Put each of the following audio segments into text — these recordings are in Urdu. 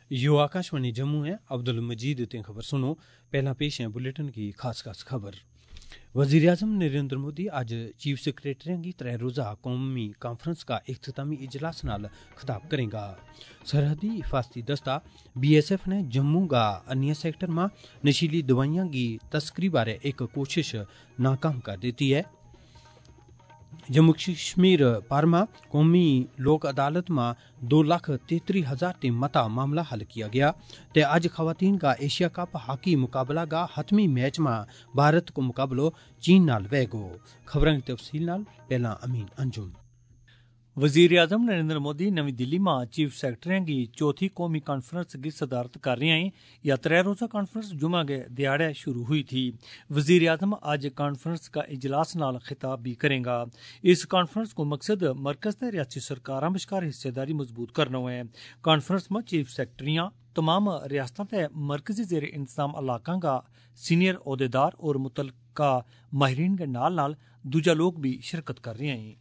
यो आकाशवाणी जम्मू है। अब्दुल मजीद ते खबर सुनो। पहला पेश है बुलेटिन की खास खबर। वजीर आजम नरेंद्र मोदी अज चीफ सैक्रेटरियों की 3 रोज़ा कौमी कॉन्फ्रेंस का इख्तितामी इजलास नाल खिताब करेगा। सरहदी हिफाजती दस्ता BSF ने जम्मू का अन्य सेक्टर में नशीली दवाइयां की तस्करी बारे एक कोशिश नाकाम कर दी है। जम्मू कश्मीर पारमा कौमी लोक अदालत में 2,33,000 ते मता मामला हल किया गया। ते अज खवातीन का एशिया कप हॉकी मुकाबला का हतमी मैच में भारत को मुकाबलो चीन नाल वैगो। खबरों की तफसील नाल पहला अमीन अंजुम। वजीर आजम नरेंद्र मोदी नवी दिल्ली में चीफ सैक्रेटरियों की चौथी कौमी कॉन्फ्रेंस की सदारत कर रहे हैं। यह 3 रोज़ा कॉन्फ्रेंस जुमा के दिहाड़े शुरू हुई थी। वजीर आजम आज कॉन्फ्रेंस का इजलास नाल खिताब भी करेगा। इस कॉन्फ्रेंस को मकसद मरकज ते रियासती सरकारां विचकार हिस्सेदारी मजबूत करना है। कॉन्फ्रेंस में चीफ सैक्रेटरियां तमाम रियासतां ते मरकजी जेर इंतजाम इलाकों का सीनियर ओहदेदार और मुतलका माहिरीन के नाल दूजा लोग भी शिरकत कर रहे हैं।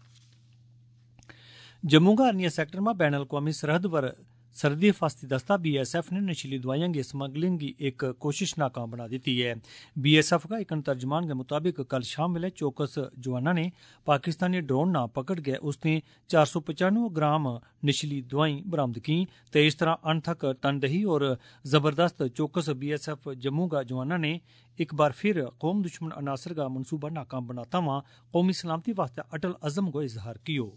जम्मू का अन्य सेक्टर में बैन अवी सरहद पर सरहदी हिफाजती दस्ता BSF ने नशीली दवाइयां की स्मगलिंग की एक कोशिश नाकाम बना दी है। BSF का एक तर्जमान के मुताबिक कल शाम वेले चौकस जवाना ने पाकिस्तानी ड्रोन ना पकड़ के उसने 495 ग्राम नशीली दवाई बरामद की। तो इस तरह अनथक तनदही और जबरदस्त चौकस BSF जम्मू का जवाना ने एक बार फिर कौम दुश्मन अनासर का मनसूबा नाकाम बनाता वहाँ कौमी सलामती वास्ते अटल अज़म को इजहार कियो।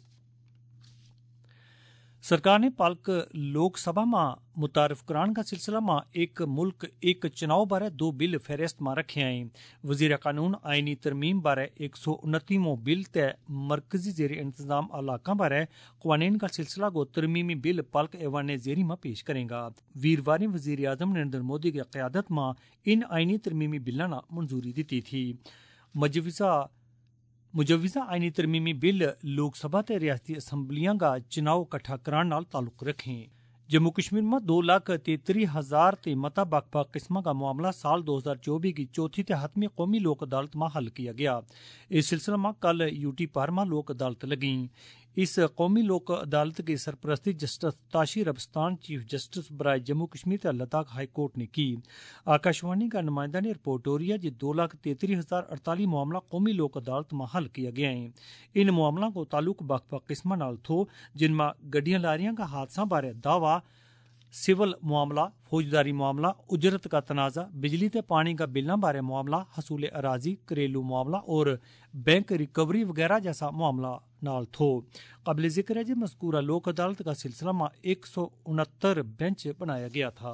सरकार ने पालक लोकसभा में मुतारफ करान का सिलसिला में एक मुल्क एक चुनाव बारे 2 बिल फेहरिस्त में रखे हैं। वजीर कानून आईनी तरमीम बारे 129वां बिल ते मरकजी जेरी इंतजाम इलाका बारे कवानीन का सिलसिला को तरमीमी बिल पालक ऐवान जेरी में पेश करेगा। वीरवार वजीर आजम नरेंद्र मोदी की क़यादत में इन आईनी तरमीमी बिलों ने मंजूरी दी थी। मुजवजा आईनी तरमीमी बिल लोकसभा ते रियासती असम्बलियां का चुनाव कट्ठा कराने नाल ताल्लुक रखें। जम्मू कश्मीर में 2,33,000 ते मता बक्ख किस्म का मामला साल 2024 की चौथी ते हतमी कौमी लोक अदालत में हल किया गया। इस सिलसिले में कल UT पारमा लोक अदालत लगी। इस कौमी लोक अदालत की सरपरस्ती justice Tashi Rabstan chief justice बराए जम्मू कश्मीर ते लद्दाख हाई कोर्ट ने की। आकाशवाणी का नुमाइंदा ने रिपोर्ट हो रही है जी 2,33,048 मामला कौमी लोक अदालत में हल किया गया है। इन मामलों को ताल्लुक बक्ख किस्म नाल थो, जिनमें गड्डियां लारियां का हादसा बारे दावा, सिविल मामला, फौजदारी मामला, उजरत का तनाज़ा, बिजली ते पानी का बिलों बारे मामला, हसूल अराजी, घरेलू मामला और बैंक रिकवरी वगैरह जैसा मामला नाल थो। काबिल जिक्र है जी मज़कूरा लोक अदालत का सिलसिला में 169 बेंच बनाया गया था।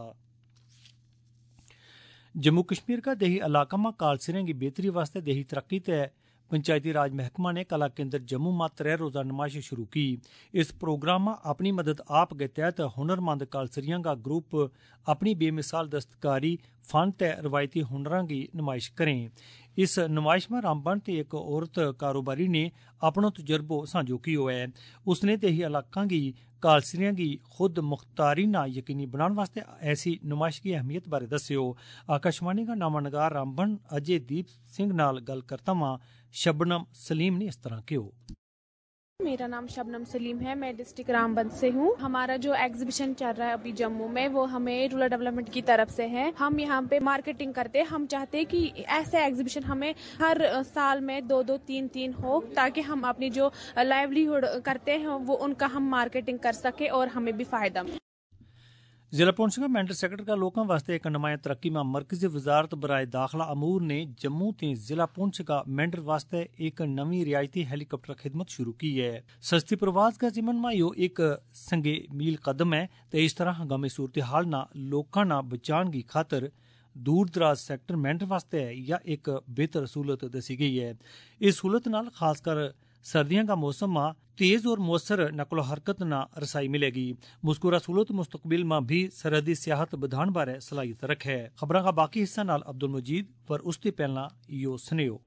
जम्मू कश्मीर का देही इलाका में कालसिरें की बेहतरी वास्ते देही तरक्की ते पंचायती राज महकमा ने कला केंद्र जम्मू में 3 रोज़ा नुमाइश शुरू की। इस प्रोग्राम में अपनी मदद आप के तहत हुनरमंद कालसरियां का ग्रुप अपनी बेमिसाल दस्तकारी, फन ते रवायती हुनरां की नुमाइश करें। इस नुमाइश में रामबन ते एक औरत कारोबारी ने अपना तजुर्बो सांझो किया है। उसने देही इलाकों की कालसरियां की खुद मुख्तारी ना यकीनी बनाने वास्ते ऐसी नुमाइश की अहमियत बारे दस्यो। आकाशवाणी का नामानगार रामबन अजय दीप सिंह नाल गल करता वहाँ शबनम सलीम ने इस तरह किया। मेरा नाम शबनम सलीम है, मैं डिस्ट्रिक्ट रामबन से हूँ। हमारा जो एग्जीबिशन चल रहा है अभी जम्मू में वो हमें रूरल डेवलपमेंट की तरफ से है। हम यहाँ पे मार्केटिंग करते हैं। हम चाहते हैं कि ऐसे एग्जीबिशन हमें हर साल में 2-2, 3-3 हो, ताकि हम अपनी जो लाइवलीहुड करते हैं वो उनका हम मार्केटिंग कर सके और हमें भी फायदा मिले। जिला पुंछ का मेंटर सेक्रेटरी का लोगों वास्ते एक नुमाया तरक्की में मरकजी वजारत बराए दाखिला अमूर ने जम्मू ते जिला पुंछ का मेंटर वास्ते एक नवी रियायती हेलीकॉप्टर खिदमत शुरू की है। सस्ती प्रवास का जिमन में यो एक संगे मील कदम है। तो इस तरह हंगामी सूरत हाल ना लोकां ना बचाने की खातर दूर दराज सेक्टर मेंटर वास्ते या एक बेहतर सहूलत दसी गई है। इस सहूलत नाल खासकर सर्दियों का मौसम में तेज और मौसर नकलो हरकत न रसाई मिलेगी। मुस्कुरा सहूलत मुस्तकबिल में भी सरहदी सियाहत बधान बारे सलाहियत रखे। खबरों का बाकी हिस्सा नाल अब्दुल मजीद पर उससे पहला यो सुनियो।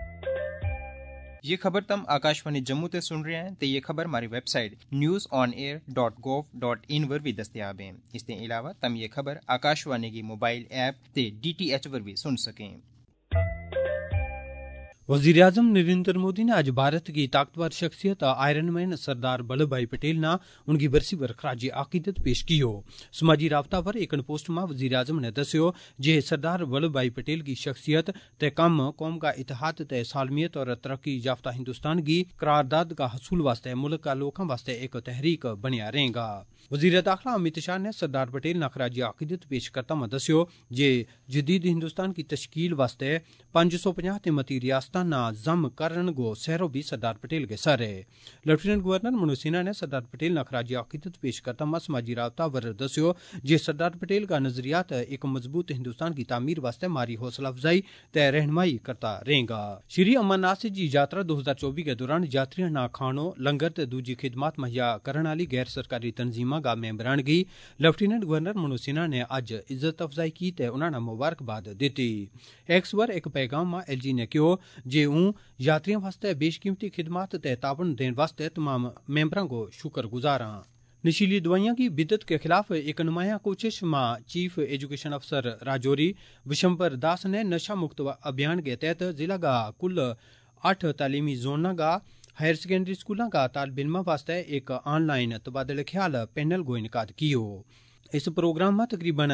ये खबर तम आकाशवाणी जम्मू ते सुन रहे हैं। तो ये खबर हमारी वेबसाइट newsonair.gov.in पर भी दस्तयाब है। इसके अलावा तम ये खबर आकाशवाणी की मोबाइल ऐप ते DTH पर भी सुन सकें। وزیر اعظم نریندر مودی نے آج بھارت کی طاقتور شخصیت آئرن مین سردار ولبھ بھائی پٹیل نہ ان کی برسی پر خراج عقیدت پیش کی ہو. سماجی رابطہ پر ایک پوسٹ میں وزیر اعظم نے دسیو جے سردار ولبھ بھائی پٹیل کی شخصیت تے کم قوم کا اتحاد تے سالمیت اور ترقی یافتہ ہندوستان کی قرارداد کا حصول واسطے ملک کا لوکاں واسطے ایک تحریک بنیا رہے گا. وزیر داخلہ امت شاہ نے سردار پٹیل نہ خراج عقیدت پیش کرتا میں دسیو جے جدید ہندوستان کی تشکیل واسطے 550 تیمتی ریاستاں نہ ضم کرن گو سہرو بھی سردار پٹیل کے سر ہے. لیفٹیننٹ گورنر منوج سنہا نے سردار پٹیل نہ خراج عقیدت پیش کرتا میں سماجی رابطہ ور دسیو جے سردار پٹیل کا نظریات ایک مضبوط ہندوستان کی تعمیر واسطے ماری حوصلہ افزائی تے رہنمائی کرتا رہے گا. شری امرناتھ جی یاترا 2024 کے دوران یاتریاں نہ کھانو لنگر تے دوجی خدمات مہیا کرن والی غیر سرکاری تنظیماں کا ممبران کی لیفٹیننٹ گورنر منوج سنہا نے اج عزت افزائی کی تے انہاں نے مبارکباد دیتی. ایکس ور ایک پیغام میں ایل جی نے کہو جے اون یاتریوں واسطے بیش قیمتی خدمات تے تعاون دین واسطے تمام ممبراں کو شکر گزار ہاں. نشیلی دوائیاں کی بدت کے خلاف ایک نمایاں کوشش میں چیف ایجوکیشن افسر راجوری وشمبر داس نے نشہ مکت ابھیان کے تحت ضلع کا کل 8 تعلیمی زونوں کا ہائر سیکنڈری اسکولوں کا طالب علموں واسطے ایک آن لائن تبادلہ خیال پینل کو انعقاد کیو. اس پروگرام میں تقریباً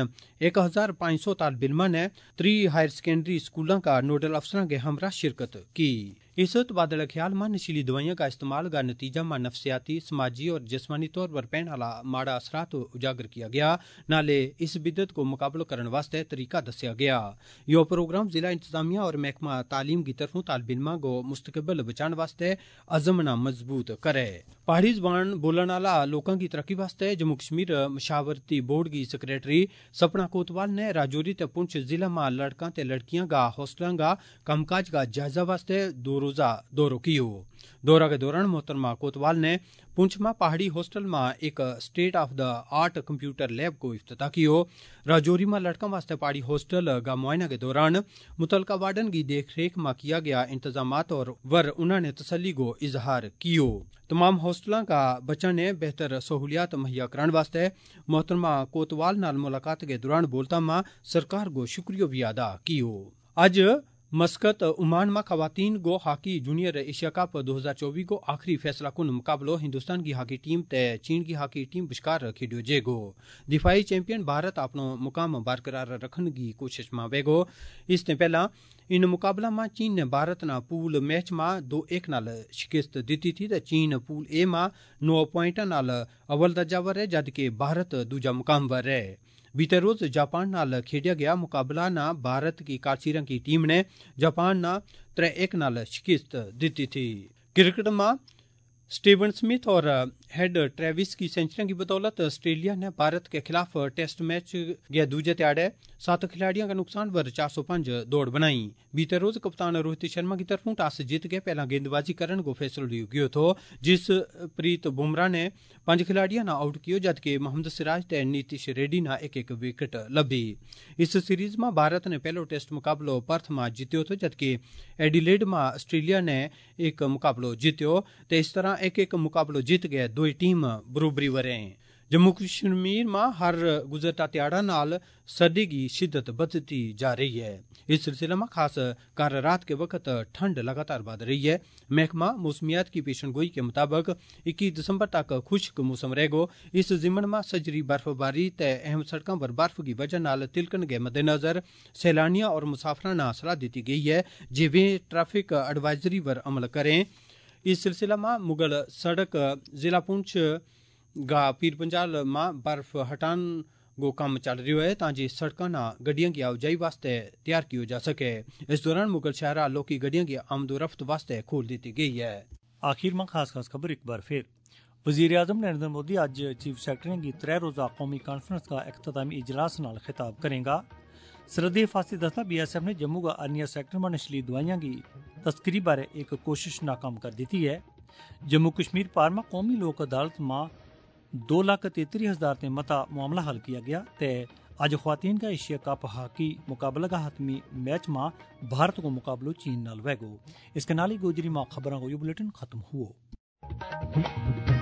1500 طالب علموں نے 3 ہائر سیکنڈری اسکولوں کا نوڈل افسران کے ہمراہ شرکت کی. اس تبادلہ خیال میں نشیلی دوائیوں کا استعمال کا نتیجہ میں نفسیاتی سماجی اور جسمانی طور پر پہن والا ماڑا اثرات اجاگر کیا گیا نالے اس بدت کو مقابلہ کرنے واسطے طریقہ دسیا گیا. یہ پروگرام ضلع انتظامیہ اور محکمہ تعلیم کی طرفوں طالب علموں کو مستقبل بچان واسطے عزمنا مضبوط کرے. پہاڑی زبان بولن والا لوکاں کی ترقی واسطے جموں کشمیر مشاورتی بورڈ کی سیکریٹری سپنا کوتوال نے راجوری تے پونچھ ضلع میں لڑکاں تے لڑکیاں کا ہاسٹلاں کا کام کاج کا جائزہ واسطے 2 روزہ دورہ کیو. دورہ کے دوران محترمہ کوتوال نے پونچھ میں پہاڑی ہاسٹل میں ایک state of the art computer lab کو افتتاح کیو. راجوری میں لڑکوں واسطے پہاڑی ہاسٹل کا معائنہ کے دوران متعلقہ وارڈن کی دیکھ ریکھ میں کیا گیا انتظامات اور انہوں نے تسلی کو اظہار کیو. تمام ہاسٹلاں کا بچوں نے بہتر سہولیات مہیا کران واسطے محترمہ کوتوال نال ملاقات کے دوران بولتا میں سرکار کو شکریہ بھی ادا کیو. آج مسقط عمان میں خواتین گو ہاکی جونیئر ایشیا کپ 2024 کو آخری فیصلہ کن مقابلہ ہندوستان کی ہاکی ٹیم تے چین کی ہاکی ٹیم بشکار کھیڈو جے گو. دفاعی چیمپئن بھارت اپنا مقام برقرار رکھنے کی کوشش میں وے گو. اس نے پہلا ان مقابلہ میں چین نے بھارت نہ پول میچ میں 2-1 نال شکست دیتی تھی تے چین پول اے میں 9 پوائنٹاں نال اول درجہ ور ہے جبکہ بھارت دوجا مقام پر ہے. بیتے روز جاپان نال کھیڈیا گیا مقابلہ نہ بھارت کی کارچیرنگ کی ٹیم نے جاپان نہ 3-1 نال شکست دیتی تھی. کرکٹ میں سٹیون سمتھ اور ہیڈ ٹریوس کی سینچریوں کی بدولت آسٹریلیا نے بھارت کے خلاف ٹیسٹ میچ کے دوجے تیاڑے 7 کھلاڑیوں کا نقصان پر 405 دوڑ بنائی. بیتے روز کپتان روہت شرما کی طرف ٹاس جیت کے پہلا گیند بازی کرنے کو فیصلہ لیا گیا تھا جس پریت بمراہ نے 5 کھلاڑیوں نہ آؤٹ کیو جبکہ محمد سراج تے نیتیش ریڈی نہ ایک وکٹ لبھی. اس سیریز میں بھارت نے پہلو ٹیسٹ مقابلہ پرتھ میں جیتو تھو جبکہ ایڈیلیڈ میں آسٹریلیا نے ایک مقابلہ جیتو تے اس طرح ایک مقابلہ جیت گئے دو ٹیم برابری ورے. جموں کشمیر میں ہر گزرتا تیاڑا نال سردی کی شدت بڑھتی جا رہی ہے. اس سلسلے میں خاص کر رات کے وقت ٹھنڈ لگاتار بڑھ رہی ہے. محکمہ موسمیات کی پیشن گوئی کے مطابق 21 دسمبر تک خشک موسم رہے گو. اس ضمن میں سجری برف باری تے اہم سڑکوں پر برف کی وجہ نال تلکن کے مد نظر سیلانیاں اور مسافراں نہ صلاح دیتی گئی ہے جے وہ ٹریفک ایڈوائزری پر عمل کریں. اس سلسلہ میں مغل سڑک ضلع پونچھ گا پیر پنجال میں برف ہٹان کو کام چل رہی ہے تاکہ سڑکوں نہ گڈیاں کی آواجائی واسطے تیار کی جا سکے. اس دوران مغل شہرہ لوکی گڈیاں کی آمد و رفت واسطے کھول دیتی گئی ہے. آخر میں خاص خبر ایک بار پھر وزیر اعظم نریندر مودی آج چیف سیکرٹری کی 3 روزہ قومی کانفرنس کا اختتامی اجلاس نال خطاب کرے گا. سرحدی حفاظتی دستہ BSF نے جموں کا ارنیہ سیکٹر میں نشیلی دوائیاں کی تسکری بارے ایک کوشش ناکام کر دیتی ہے. جموں کشمیر پار میں قومی لوک عدالت میں 2,33,000 تے متا معاملہ حل کیا گیا تے آج خواتین کا ایشیا کپ ہاکی مقابلہ کا حتمی میچ میں بھارت کو مقابلہ چین نال وے گو. اس کے نال ہی گوجری ماں خبراں کو یہ بلیٹن ختم ہوا.